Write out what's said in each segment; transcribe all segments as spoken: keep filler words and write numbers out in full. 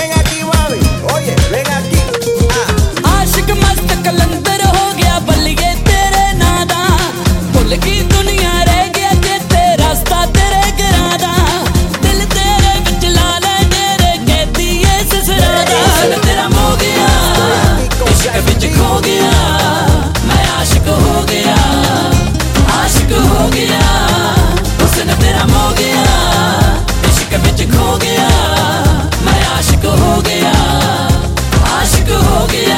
ven aquí, mami, oye, ven aquí. आशिक मस्त कलंदर हो गया बल्लिए तेरे नादा, भुल की दुनिया रह गया ते रास्ता तेरे गिरादा, दिल तेरे विच ला ले तेरे कहती है ससुरादा। तेरा हो गया इश्क विच खो गया, मैं आशिक हो गया, आशिक हो गया, हुस्न तेरा हो गया, इश्क विच खो गया, मैं आशिक हो गया, आशिक हो गया।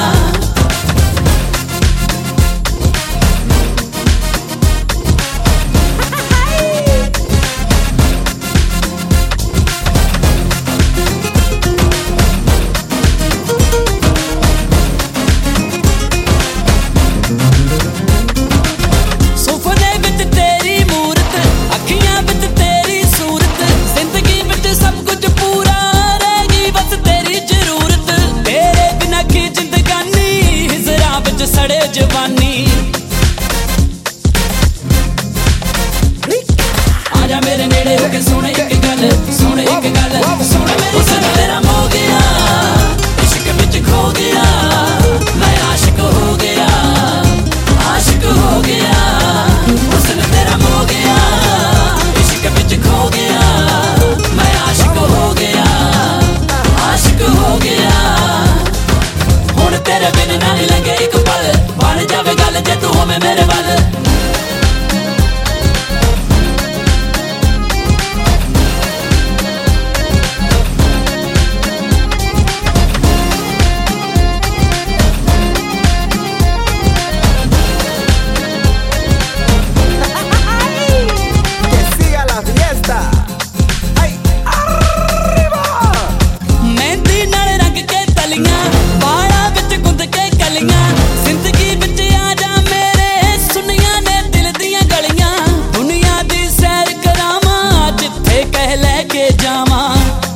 सुपने विच तेरी मूरत, अखियां विच तेरी सूरत, जिंदगी विच सब कुछ पूरा रहेगी बस तेरी जरूरत। तेरे बिना की जिंदगानी हिजरा विच सड़े जवानी। आजा मेरे नेड़े होके सुन एक गल, सुन एक गल, सुन मेरी सुन। तेरा हो गया इश्क विच खो गया, मैं आशिक हो गया, आशिक हो गया, हुस्न तेरा हो गया, इश्क विच खो गया, मैं आशिक हो गया, आशिक हो गया। हुण तेरे बिन ना नहीं लगे एक पल, बन जावे गल जे तू होवे मेरे वल। Que siga la fiesta. Ay, arriba. Mehndi नाल रंग के तलियां, बाड़ा विच गुंद के कलियां, जिंदगी विच आ जा मेरे सुनिया ने दिल दियां गलियां। दुनिया दी सैर करावां जिथे कह लेके जावां,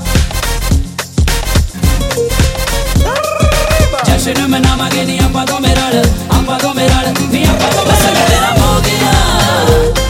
जश्न मनावांगे नी आपां दोवें रल, आपां दोवें रल नी आपां दोवें रल। तेरा हो गया